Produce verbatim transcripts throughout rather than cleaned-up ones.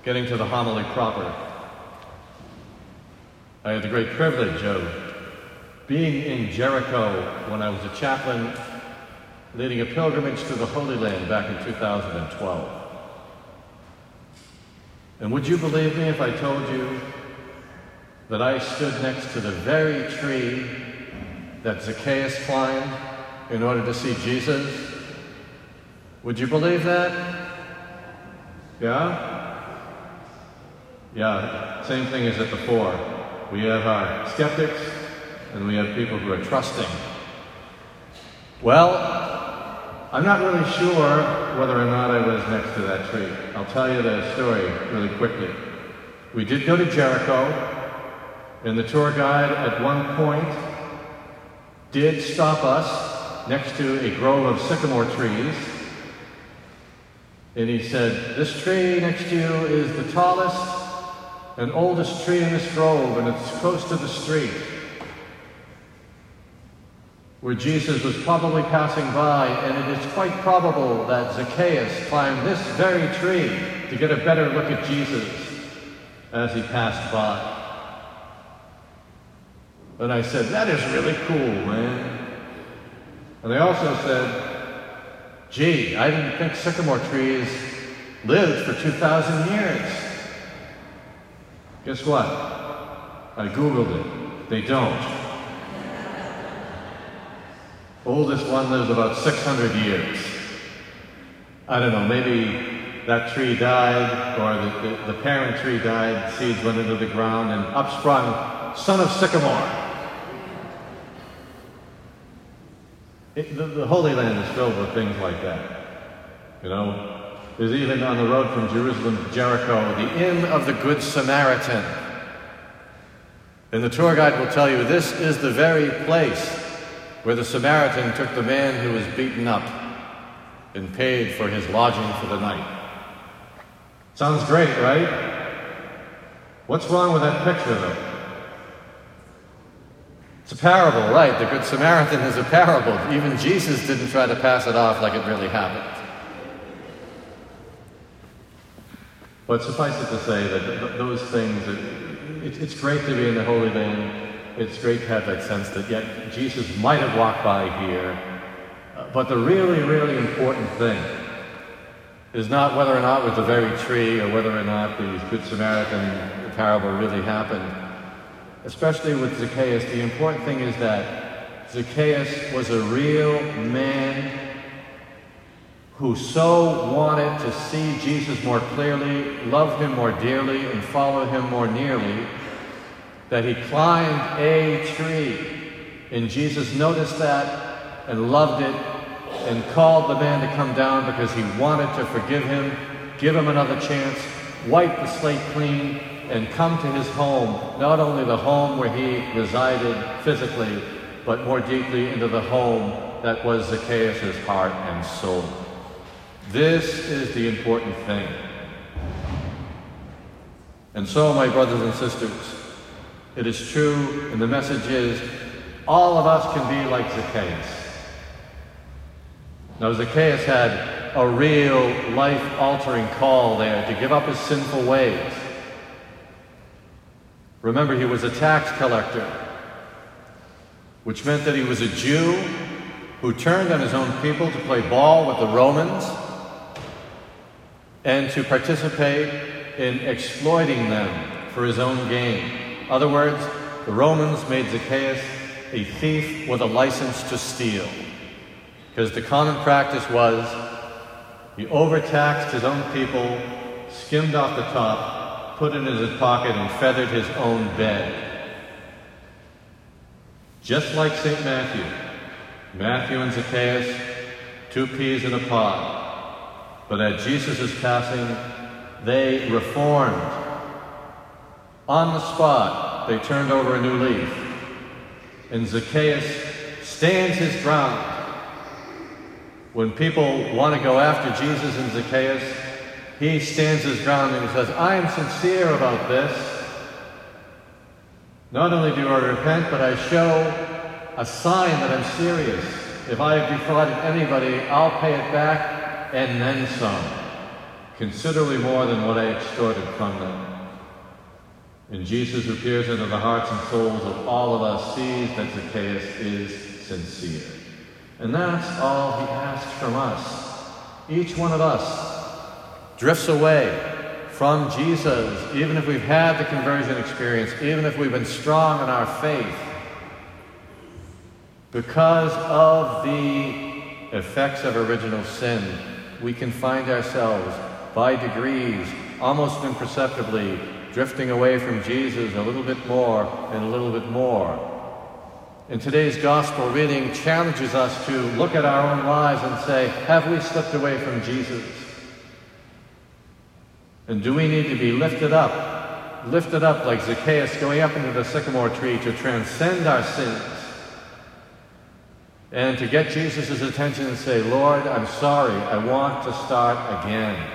getting to the homily proper. I had the great privilege of being in Jericho when I was a chaplain leading a pilgrimage to the Holy Land back in two thousand twelve. And would you believe me if I told you that I stood next to the very tree that Zacchaeus climbed in order to see Jesus? Would you believe that? Yeah? Yeah, same thing as at the fore. We have our skeptics and we have people who are trusting. Well, I'm not really sure whether or not I was next to that tree. I'll tell you the story really quickly. We did go to Jericho, and the tour guide at one point did stop us next to a grove of sycamore trees, and he said, "This tree next to you is the tallest and oldest tree in this grove, and it's close to the street where Jesus was probably passing by, and it is quite probable that Zacchaeus climbed this very tree to get a better look at Jesus as he passed by." And I said, "That is really cool, man." And I also said, "Gee, I didn't think sycamore trees lived for two thousand years. Guess what? I Googled it. They don't. Oldest one lives about six hundred years. I don't know, maybe that tree died, or the, the, the parent tree died, seeds went into the ground, and up sprung son of sycamore. It, the, the Holy Land is filled with things like that. You know, there's even on the road from Jerusalem to Jericho, the Inn of the Good Samaritan. And the tour guide will tell you this is the very place where the Samaritan took the man who was beaten up and paid for his lodging for the night. Sounds great, right? What's wrong with that picture, though? It's a parable, right? The Good Samaritan is a parable. Even Jesus didn't try to pass it off like it really happened. But suffice it to say that th- those things, it, it's great to be in the Holy Land. It's great to have that sense that, yet Jesus might have walked by here. Uh, but the really, really important thing is not whether or not it was the very tree or whether or not the Good Samaritan parable really happened. Especially with Zacchaeus, the important thing is that Zacchaeus was a real man who so wanted to see Jesus more clearly, love him more dearly, and follow him more nearly, that he climbed a tree. And Jesus noticed that and loved it and called the man to come down because he wanted to forgive him, give him another chance, wipe the slate clean, and come to his home, not only the home where he resided physically, but more deeply into the home that was Zacchaeus' heart and soul. This is the important thing. And so, my brothers and sisters, it is true, and the message is, all of us can be like Zacchaeus. Now, Zacchaeus had a real life-altering call there to give up his sinful ways. Remember, he was a tax collector, which meant that he was a Jew who turned on his own people to play ball with the Romans and to participate in exploiting them for his own gain. In other words, the Romans made Zacchaeus a thief with a license to steal, because the common practice was he overtaxed his own people, skimmed off the top, put it in his pocket, and feathered his own bed. Just like Saint Matthew, Matthew and Zacchaeus, two peas in a pod. But at Jesus' passing, they reformed. On the spot, they turned over a new leaf. And Zacchaeus stands his ground. When people want to go after Jesus and Zacchaeus, he stands his ground and he says, I am sincere about this. Not only do I repent, but I show a sign that I'm serious. If I have defrauded anybody, I'll pay it back and then some. considerably more than what I extorted from them. And Jesus, who peers into the hearts and souls of all of us, sees that Zacchaeus is sincere. And that's all he asks from us. Each one of us drifts away from Jesus, even if we've had the conversion experience, even if we've been strong in our faith, because of the effects of original sin. We can find ourselves by degrees, almost imperceptibly, drifting away from Jesus a little bit more and a little bit more. And today's gospel reading challenges us to look at our own lives and say, have we slipped away from Jesus? And do we need to be lifted up, lifted up like Zacchaeus going up into the sycamore tree to transcend our sins and to get Jesus' attention and say, Lord, I'm sorry, I want to start again.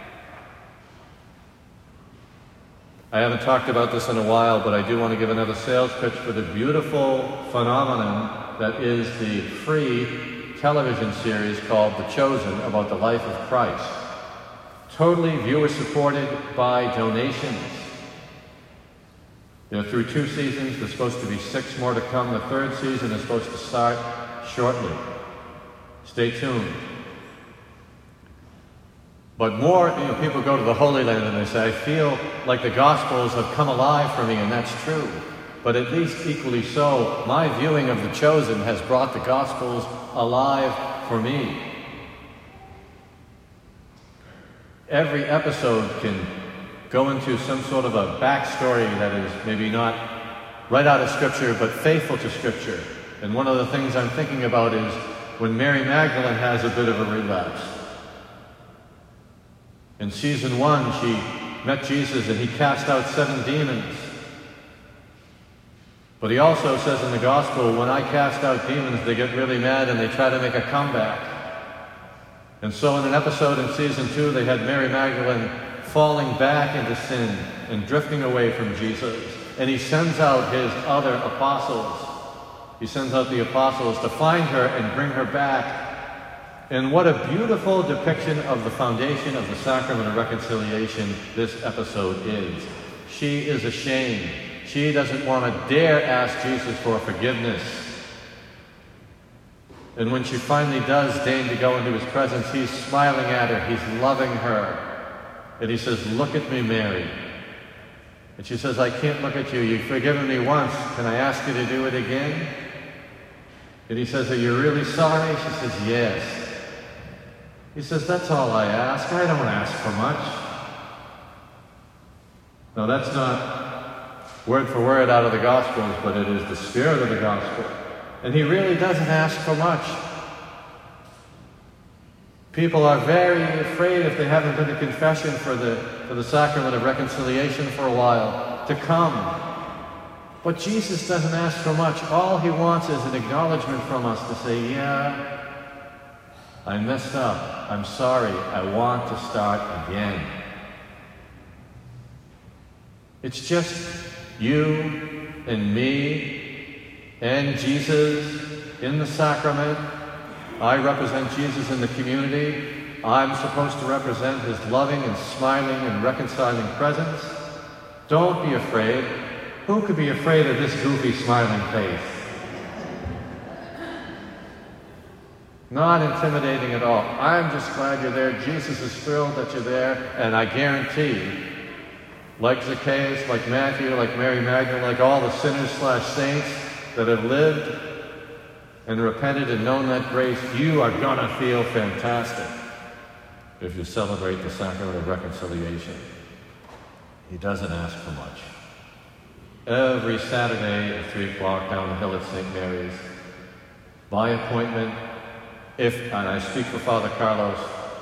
I haven't talked about this in a while, but I do want to give another sales pitch for the beautiful phenomenon that is the free television series called The Chosen, about the life of Christ. Totally viewer-supported by donations. They're through two seasons. There's supposed to be six more to come. The third season is supposed to start shortly. Stay tuned. But more, you know, people go to the Holy Land and they say, I feel like the Gospels have come alive for me, and that's true. But at least equally so, my viewing of The Chosen has brought the Gospels alive for me. Every episode can go into some sort of a backstory that is maybe not right out of Scripture, but faithful to Scripture. And one of the things I'm thinking about is when Mary Magdalene has a bit of a relapse. In season one, she met Jesus and he cast out seven demons. But he also says in the gospel, when I cast out demons, they get really mad and they try to make a comeback. And so in an episode in season two, they had Mary Magdalene falling back into sin and drifting away from Jesus. And he sends out his other apostles. He sends out the apostles to find her and bring her back. And what a beautiful depiction of the foundation of the sacrament of reconciliation this episode is. She is ashamed. She doesn't want to dare ask Jesus for forgiveness. And when she finally does deign to go into his presence, he's smiling at her, he's loving her. And he says, look at me, Mary. And she says, I can't look at you. You've forgiven me once. Can I ask you to do it again? And he says, are you really sorry? She says, yes. He says, that's all I ask. I don't ask for much. Now, that's not word for word out of the Gospels, but it is the spirit of the Gospel. And he really doesn't ask for much. People are very afraid, if they haven't been to confession for the, for the sacrament of reconciliation for a while, to come. But Jesus doesn't ask for much. All he wants is an acknowledgement from us to say, yeah, I messed up. I'm sorry. I want to start again. It's just you and me and Jesus in the sacrament. I represent Jesus in the community. I'm supposed to represent his loving and smiling and reconciling presence. Don't be afraid. Who could be afraid of this goofy smiling face? Not intimidating at all. I'm just glad you're there. Jesus is thrilled that you're there, and I guarantee, like Zacchaeus, like Matthew, like Mary Magdalene, like all the sinners slash saints that have lived and repented and known that grace, you are going to feel fantastic if you celebrate the sacrament of reconciliation. He doesn't ask for much. Every Saturday at three o'clock down the hill at Saint Mary's, by appointment, if, and I speak for Father Carlos,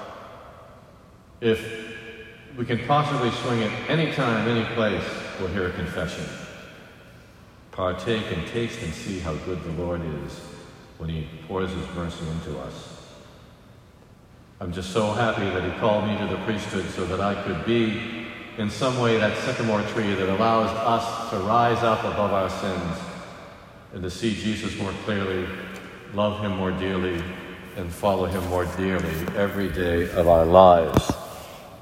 if we can possibly swing it any time, any place, we'll hear a confession. Partake and taste and see how good the Lord is when he pours his mercy into us. I'm just so happy that he called me to the priesthood so that I could be, in some way, that sycamore tree that allows us to rise up above our sins and to see Jesus more clearly, love him more dearly, and follow him more dearly every day of our lives.